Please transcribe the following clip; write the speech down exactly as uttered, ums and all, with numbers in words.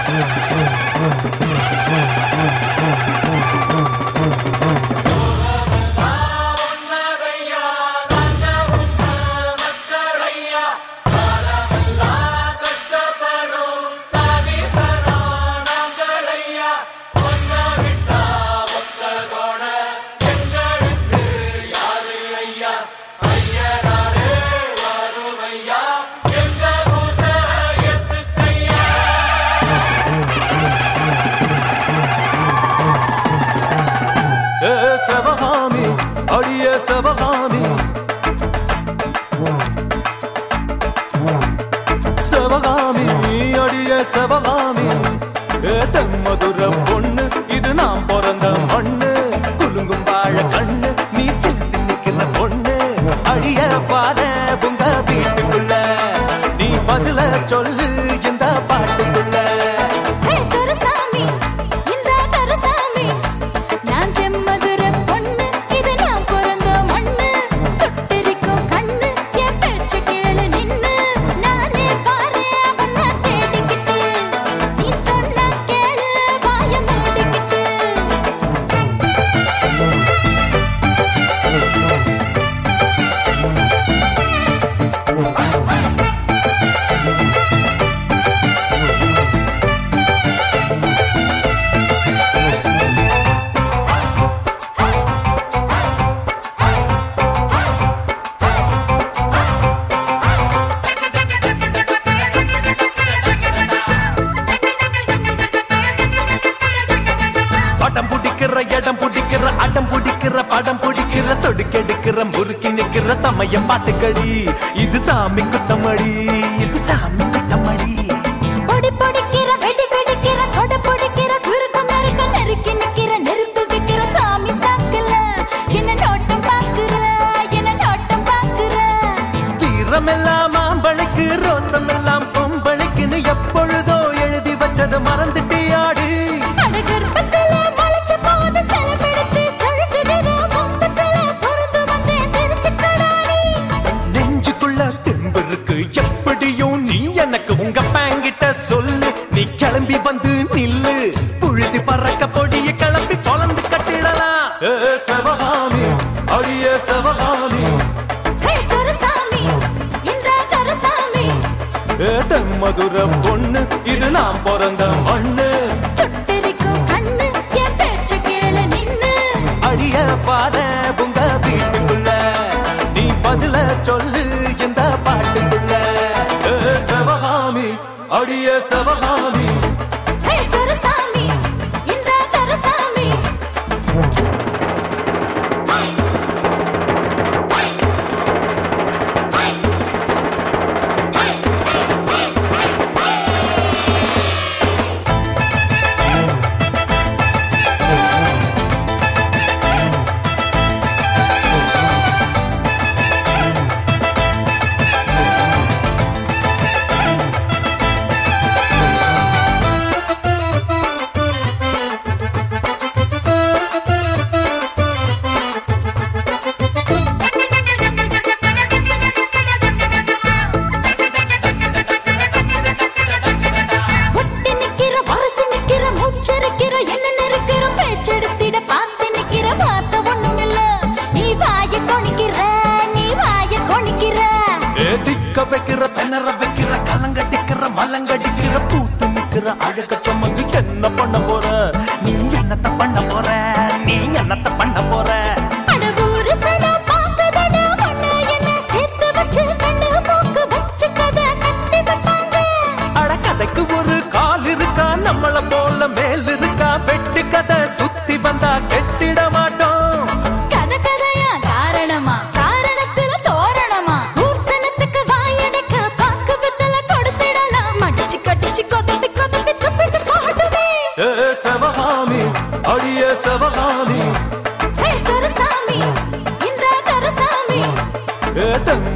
Savagami, Adiye Savagami, Savagami, Adiye Savagami. Madura பொண்ணு இது நாம் பிறந்த மண்ணு குலுங்கும் வாழ கண்ணு நீ சிலிர்த்து நிக்கிற பொண்ணு அடிய பாத உங்க வீட்டுக்குள்ள நீ பதில சொல்லு இந்த பாட்டுக்குள்ள படம் புடிக்கிற இடம் புடிக்கிற அடம் புடிக்கிற படம் புடிக்கிற சொடுக்கெடுக்கிற முறுக்கி நிக்கிற சமயம் பாட்டுக்கடி இது சாமி குத்தமடி இது சாமி குத்தமடி பொடி பொடிக்கிற வெடி வெடிக்கிற கொட பொடிக்கிற குறுக்க மறுக்க நெருக்கி நிக்கிற நெருப்பு வைக்கிற சாமி சாக்கல என்ன நோட்டம் பாக்குற என்ன நோட்டம் பாக்குற வீரமெல்லாம் ஆம்பளைக்கு ரோசம் எல்லாம் பொம்பளைக்குன்னு எப்பொழுதோ எழுதி வச்சது மறந்துட்டியாடி எப்படியும் நீ எனக்கு உங்க பேங்கிட்ட சொல்லு நீ கிளம்பி வந்து நில்லு புழுதி பறக்க பொடிய கிளம்பி பொலந்து கட்டிடலாம் சிவகாமி அடிய சிவகாமி மதுர பொண்ணு இது நாம் பிறந்த மண்ணு அடிய பாத உங்க வீட்டுக்குள்ள நீ பதில சொல்லு இந்த பாட்டுக்குள்ள சிவகாமி அடிய சிவகாமி வைக்கிற திணற வைக்கிற கலங்கடிக்கிற மலங்கடிக்கிற பூத்து நிக்கிற அழக சுமந்து என்ன பண்ண போற நீ என்னத்த பண்ண போற நீ என்னத்த பண்ண போற அடக்கதைக்கு ஒரு கால் இருக்கா நம்மள போல மேல் இருக்கா வெட்டு கதை சுத்தி வந்தா கெட்டிட மாட்டோம் சிவகாமி அடிய சிவகாமி இந்த